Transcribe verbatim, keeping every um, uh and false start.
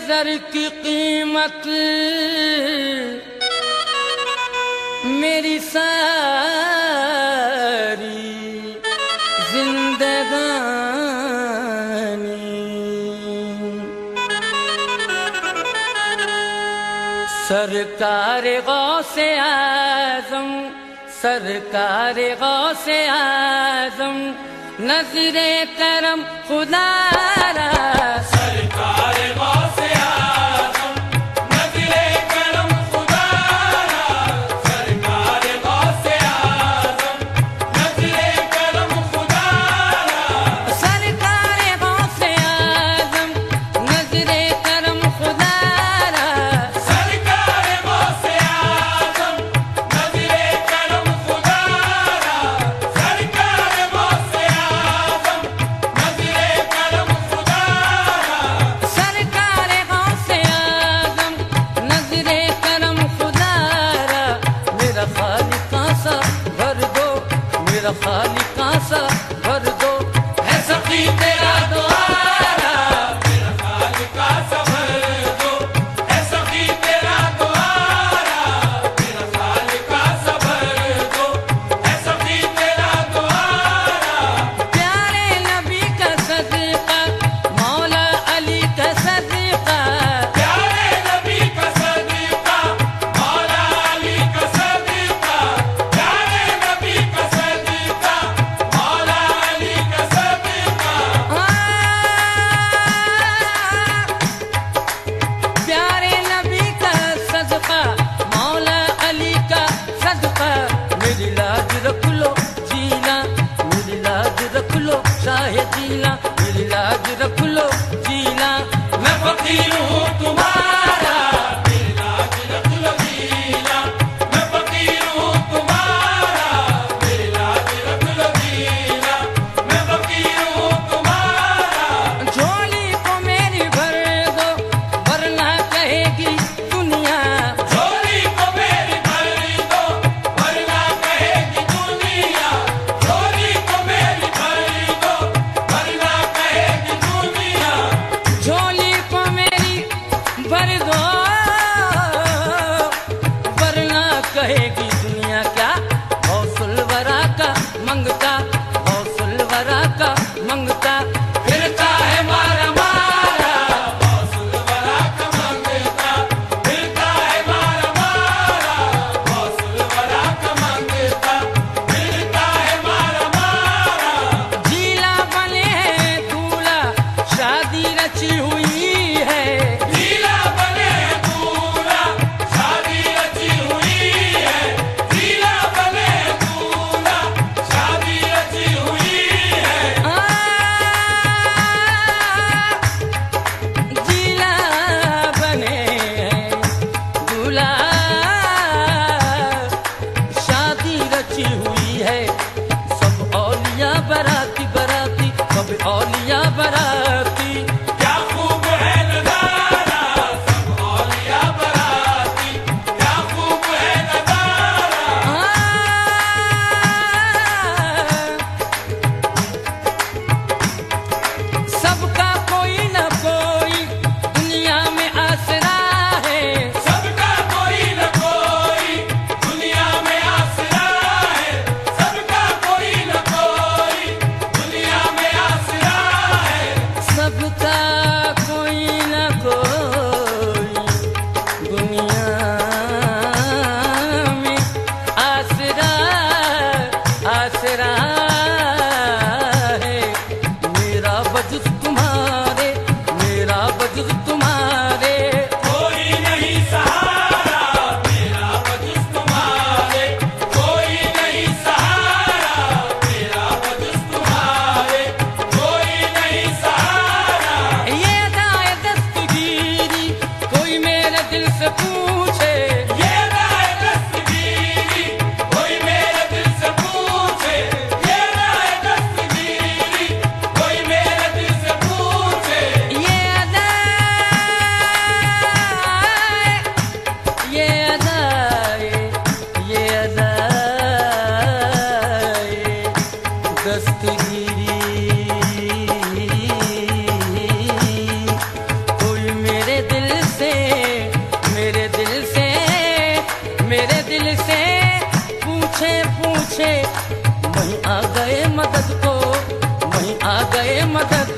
नजर की कीमत मेरी सारी जिंदगानी। सरकार गौसे आज़म, सरकार गौसे आज़म, नज़रे करम खुदारा। सरकार गौसे आज़म, नज़रे करम खुदारा। सरकार गौसे आज़म, नज़रे करम खुदारा। सरकार गौसे आज़म, नज़रे करम खुदारा। सरकार गौसे आज़म, नज़रे करम खुदारा। सरकार गौसे आज़म, नज़रे करम खुदारा। सरकार गौसे आज़म, नज़रे करम खुदारा। मेरा खालिका सा भर दो, मेरा खालिका सा भर दो, है सखी तेरा द्वारा। मेरा खालिका सा भर दो, है सखी तेरा द्वारा। मेरा खालिका सा भर दो, है सखी तेरा द्वारा। प्यारे नबी का सदका, मौला अली का सदका। प्यारे नबी का सदका, मौला अली का सदका। प्यारे नबी का सदका, मौला मदद